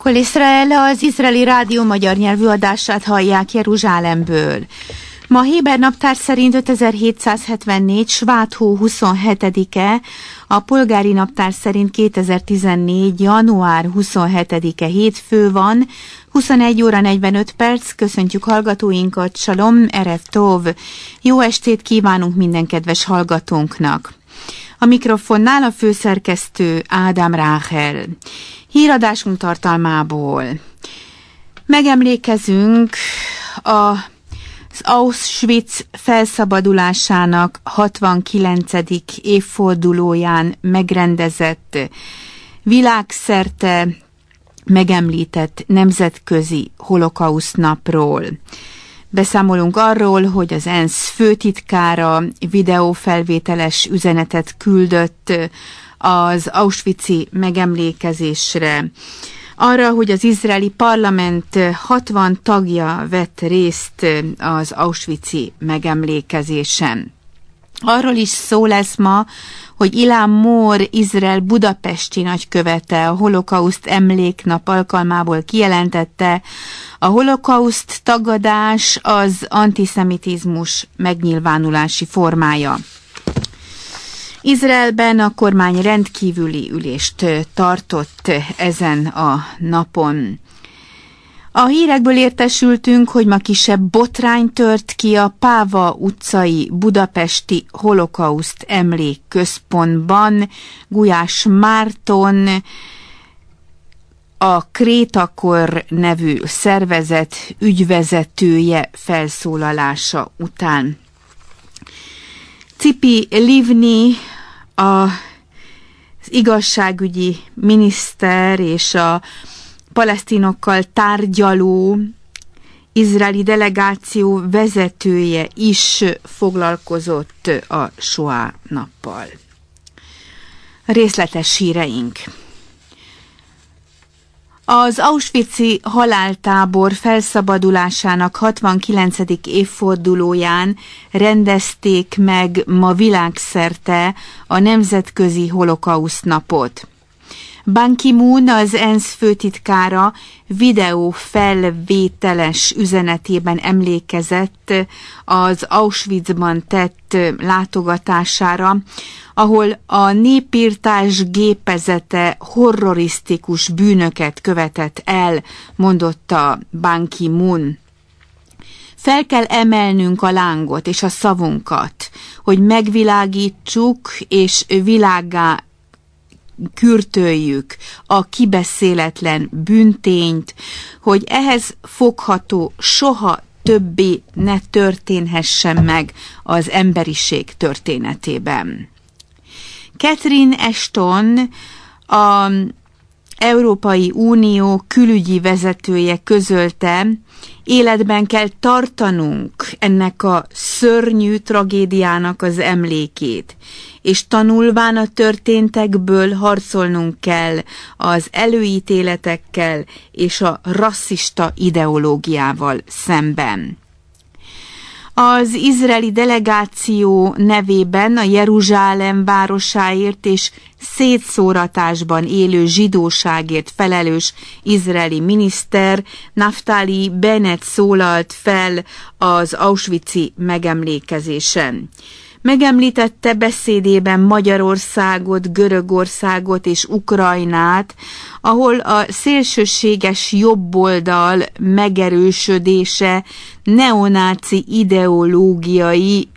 Kol Israel, az izraeli rádió magyar nyelvű adását hallják Jeruzsálemből. Ma héber naptár szerint 5774. Svát hó 27-e, a polgári naptár szerint 2014. január 27-e hétfő van, 21 óra 45 perc, köszöntjük hallgatóinkat, Shalom, Erev Tov, jó estét kívánunk minden kedves hallgatónknak. A mikrofonnál a főszerkesztő Ádám Ráhel. Híradásunk tartalmából megemlékezünk az Auschwitz felszabadulásának 69. évfordulóján megrendezett, világszerte megemlített nemzetközi holokauszt napról. Beszámolunk arról, hogy az ENSZ főtitkára videófelvételes üzenetet küldött az auschwitzi megemlékezésre. Arra, hogy az izraeli parlament 60 tagja vett részt az auschwitzi megemlékezésen. Arról is szó lesz ma, hogy Ilan Mor, Izrael budapesti nagykövete a holokauszt emléknap alkalmából kijelentette, a holokauszt tagadás az antiszemitizmus megnyilvánulási formája. Izraelben a kormány rendkívüli ülést tartott ezen a napon. A hírekből értesültünk, hogy ma kisebb botrány tört ki a Páva utcai budapesti holokauszt emlékközpontban. Gulyás Márton, a Krétakor nevű szervezet ügyvezetője felszólalása után. Tzipi Livni, az igazságügyi miniszter és a palesztinokkal tárgyaló izraeli delegáció vezetője is foglalkozott a Soá nappal. Részletes híreink. Az auschwitzi haláltábor felszabadulásának 69. évfordulóján rendezték meg ma világszerte a Nemzetközi Holokauszt napot. Ban Ki-moon, az ENSZ főtitkára videófelvételes üzenetében emlékezett az Auschwitzban tett látogatására, ahol a népirtás gépezete horrorisztikus bűnöket követett el, mondotta Ban Ki-moon. Fel kell emelnünk a lángot és a szavunkat, hogy megvilágítsuk és világgá kürtöljük a kibeszéletlen bűntényt, hogy ehhez fogható soha többé ne történhessen meg az emberiség történetében. Catherine Ashton, az Európai Unió külügyi vezetője közölte, életben kell tartanunk ennek a szörnyű tragédiának az emlékét, és tanulván a történtekből harcolnunk kell az előítéletekkel és a rasszista ideológiával szemben. Az izraeli delegáció nevében a Jeruzsálem városáért és szétszóratásban élő zsidóságért felelős izraeli miniszter Naftali Bennett szólalt fel az auschwitzi megemlékezésen. Megemlítette beszédében Magyarországot, Görögországot és Ukrajnát, ahol a szélsőséges jobboldal megerősödése, neonáci ideológiai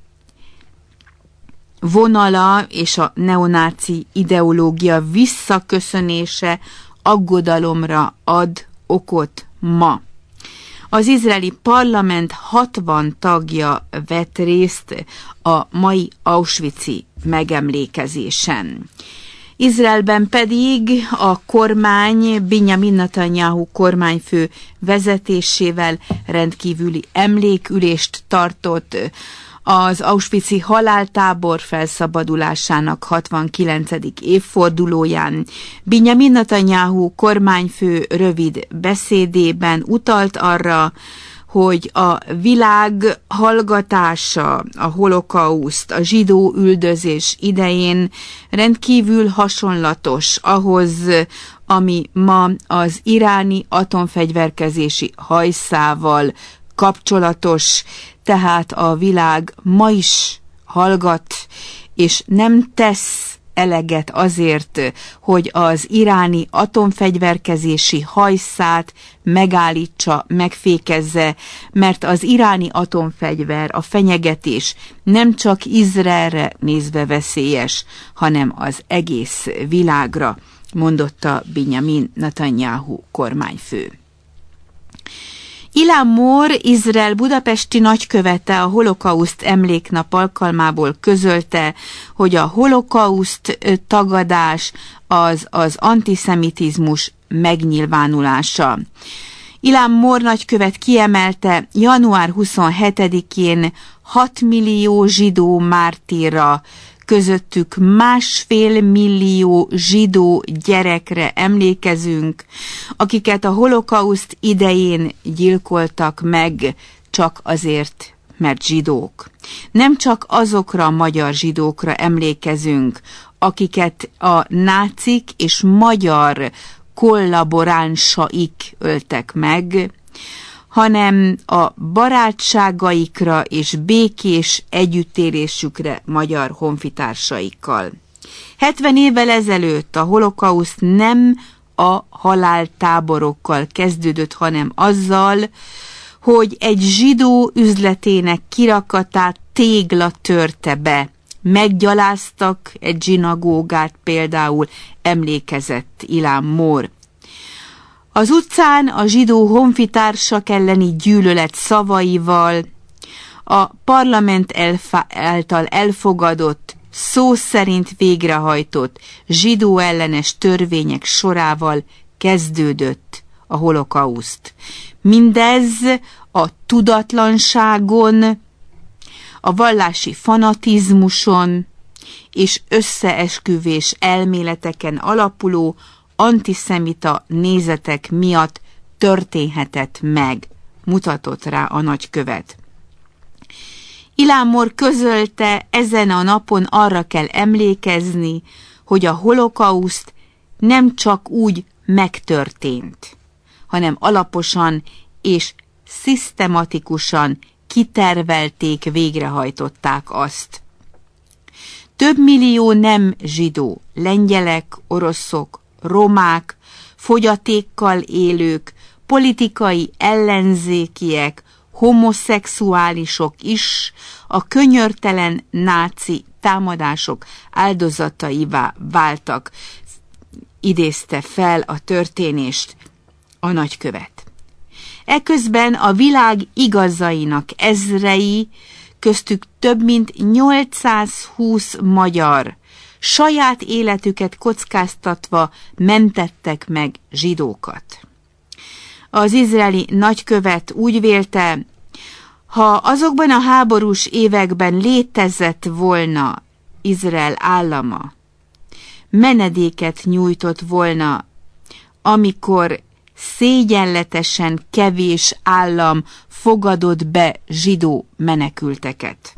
vonala és a neonáci ideológia visszaköszönése aggodalomra ad okot ma. Az izraeli parlament 60 tagja vett részt a mai auschwitzi megemlékezésen. Izraelben pedig a kormány Benjamin Netanyahu kormányfő vezetésével rendkívüli emlékülést tartott az auschwitzi haláltábor felszabadulásának 69. évfordulóján. Benjamin Netanyahu kormányfő rövid beszédében utalt arra, hogy a világ hallgatása, a holokauszt, a zsidó üldözés idején rendkívül hasonlatos ahhoz, ami ma az iráni atomfegyverkezési hajszával kapcsolatos, tehát a világ ma is hallgat, és nem tesz eleget azért, hogy az iráni atomfegyverkezési hajszát megállítsa, megfékezze, mert az iráni atomfegyver, a fenyegetés nem csak Izraelre nézve veszélyes, hanem az egész világra, mondotta Binyamin Netanyahu kormányfő. Ilan Mor, Izrael budapesti nagykövete a holokauszt emléknap alkalmából közölte, hogy a holokauszt tagadás az antiszemitizmus megnyilvánulása. Ilan Mor nagykövet kiemelte, január 27-én 6 millió zsidó mártírra, közöttük 1,5 millió zsidó gyerekre emlékezünk, akiket a holokauszt idején gyilkoltak meg csak azért, mert zsidók. Nem csak azokra a magyar zsidókra emlékezünk, akiket a nácik és magyar kollaboránsaik öltek meg, hanem a barátságaikra és békés együttélésükre magyar honfitársaikkal. 70 évvel ezelőtt a holokauszt nem a haláltáborokkal kezdődött, hanem azzal, hogy egy zsidó üzletének kirakatát tégla törte be. Meggyaláztak egy zsinagógát például, emlékezett Ilan Mor. Az utcán a zsidó honfitársak elleni gyűlölet szavaival, a parlament által elfogadott, szó szerint végrehajtott zsidó ellenes törvények sorával kezdődött a holokauszt. Mindez a tudatlanságon, a vallási fanatizmuson és összeesküvés elméleteken alapuló antiszemita nézetek miatt történhetett meg, mutatott rá a nagykövet. Ilan Mor közölte, ezen a napon arra kell emlékezni, hogy a holokauszt nem csak úgy megtörtént, hanem alaposan és szisztematikusan kitervelték, végrehajtották azt. Több millió nem zsidó, lengyelek, oroszok, romák, fogyatékkal élők, politikai ellenzékiek, homoszexuálisok is a könyörtelen náci támadások áldozataivá váltak, idézte fel a történést a nagykövet. Eközben a világ igazainak ezrei, köztük több mint 820 magyar, saját életüket kockáztatva mentettek meg zsidókat. Az izraeli nagykövet úgy vélte, ha azokban a háborús években létezett volna Izrael állama, menedéket nyújtott volna, amikor szégyenletesen kevés állam fogadott be zsidó menekülteket.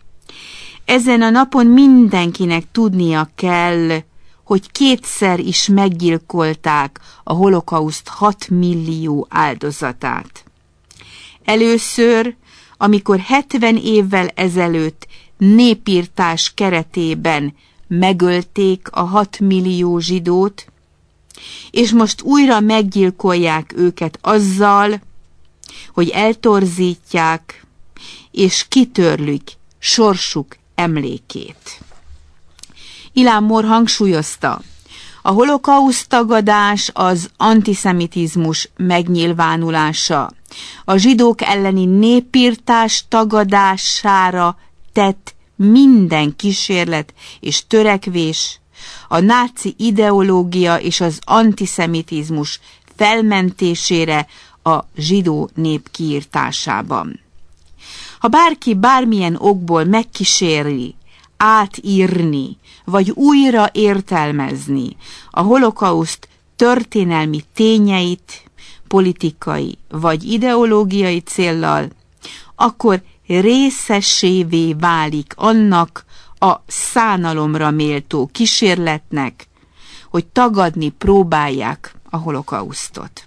Ezen a napon mindenkinek tudnia kell, hogy kétszer is meggyilkolták a holokauszt 6 millió áldozatát. Először, amikor 70 évvel ezelőtt népirtás keretében megölték a 6 millió zsidót, és most újra meggyilkolják őket azzal, hogy eltorzítják és kitörlik sorsuk emlékét. Ilan Mor hangsúlyozta, a holokauszt tagadás az antiszemitizmus megnyilvánulása, a zsidók elleni népirtás tagadására tett minden kísérlet és törekvés, a náci ideológia és az antiszemitizmus felmentésére a zsidó nép kiirtásában. Ha bárki bármilyen okból megkíséri átírni, vagy újra értelmezni a holokauszt történelmi tényeit, politikai vagy ideológiai céllal, akkor részesévé válik annak a szánalomra méltó kísérletnek, hogy tagadni próbálják a holokausztot.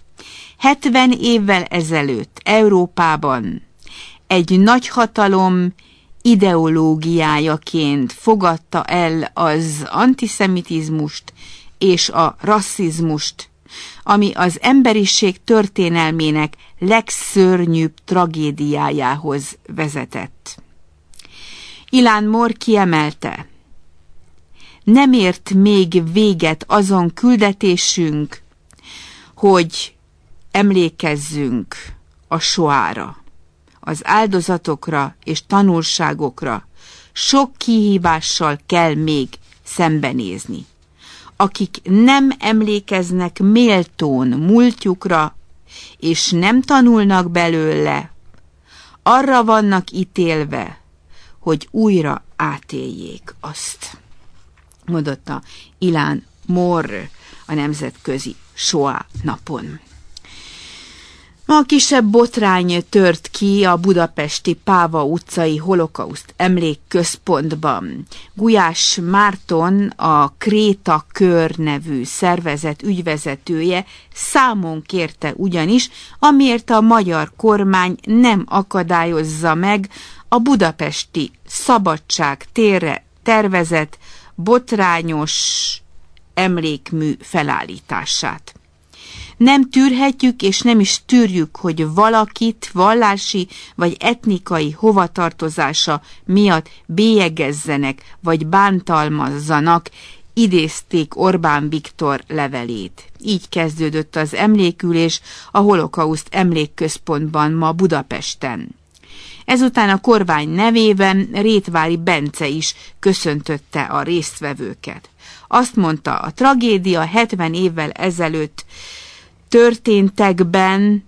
70 évvel ezelőtt Európában egy nagyhatalom ideológiájaként fogadta el az antiszemitizmust és a rasszizmust, ami az emberiség történelmének legszörnyűbb tragédiájához vezetett. Ilan Moore kiemelte, nem ért még véget azon küldetésünk, hogy emlékezzünk a soára, az áldozatokra és tanulságokra. Sok kihívással kell még szembenézni. Akik nem emlékeznek méltón múltjukra, és nem tanulnak belőle, arra vannak ítélve, hogy újra átéljék azt, mondotta Ilan Moore a Nemzetközi Shoah napon. Ma kisebb botrány tört ki a budapesti Páva utcai holokauszt emlékközpontban. Gulyás Márton, a Kréta Kör nevű szervezet ügyvezetője számon kérte ugyanis, amiért a magyar kormány nem akadályozza meg a budapesti Szabadság térre tervezett botrányos emlékmű felállítását. Nem tűrhetjük és nem is tűrjük, hogy valakit vallási vagy etnikai hovatartozása miatt bélyegezzenek vagy bántalmazzanak, idézték Orbán Viktor levelét. Így kezdődött az emlékülés a holokauszt emlékközpontban ma Budapesten. Ezután a kormány nevében Rétvári Bence is köszöntötte a résztvevőket. Azt mondta, a tragédia 70 évvel ezelőtt történtekben,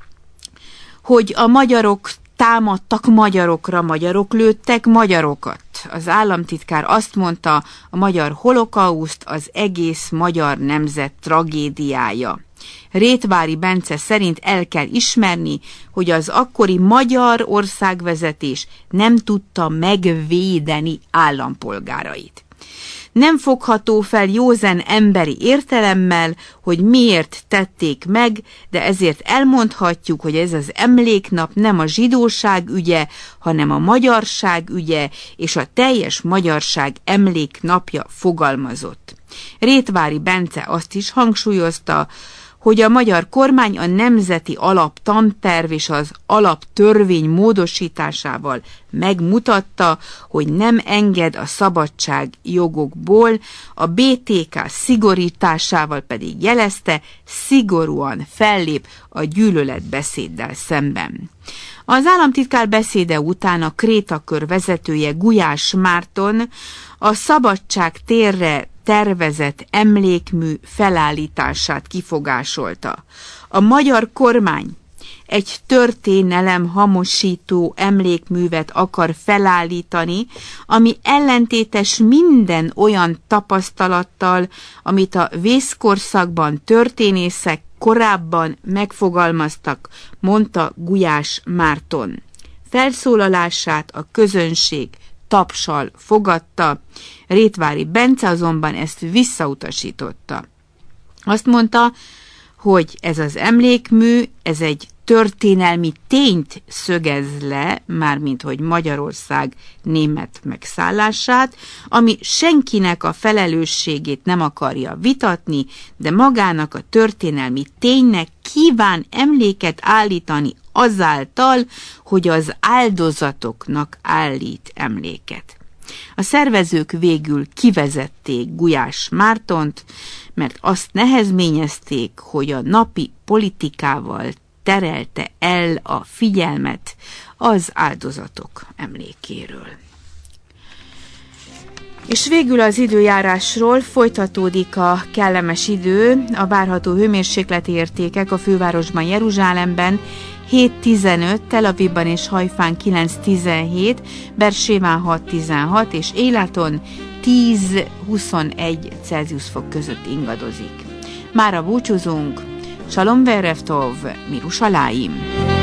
hogy a magyarok támadtak magyarokra, magyarok lőttek magyarokat. Az államtitkár azt mondta, a magyar holokauszt az egész magyar nemzet tragédiája. Rétvári Bence szerint el kell ismerni, hogy az akkori magyar országvezetés nem tudta megvédeni állampolgárait. Nem fogható fel józan emberi értelemmel, hogy miért tették meg, de ezért elmondhatjuk, hogy ez az emléknap nem a zsidóság ügye, hanem a magyarság ügye, és a teljes magyarság emléknapja fogalmazott. Rétvári Bence azt is hangsúlyozta, hogy a magyar kormány a nemzeti alaptanterv és az alaptörvény módosításával megmutatta, hogy nem enged a szabadságjogokból, a BTK szigorításával pedig jelezte, szigorúan fellép a gyűlöletbeszéddel szemben. Az államtitkár beszéde után a Kréta Kör vezetője Gulyás Márton a Szabadság térre tervezett emlékmű felállítását kifogásolta. A magyar kormány egy történelem hamosító emlékművet akar felállítani, ami ellentétes minden olyan tapasztalattal, amit a vészkorszakban történészek korábban megfogalmaztak, mondta Gulyás Márton. Felszólalását a közönség tapssal fogadta, Rétvári Bence azonban ezt visszautasította. Azt mondta, hogy ez az emlékmű, ez egy történelmi tényt szögez le, mármint hogy Magyarország német megszállását, ami senkinek a felelősségét nem akarja vitatni, de magának a történelmi ténynek kíván emléket állítani azáltal, hogy az áldozatoknak állít emléket. A szervezők végül kivezették Gulyás Mártont, mert azt nehezményezték, hogy a napi politikával terelte el a figyelmet az áldozatok emlékéről. És végül az időjárásról folytatódik a kellemes idő, a várható hőmérsékleti értékek a fővárosban, Jeruzsálemben 7-15, Tel Avivban és Hajfán 9-17, Bersébán 6-16 és Élaton 10-21 Celsius fok között ingadozik. Mára búcsúzunk, Shalom verev tov, Mirushalayim.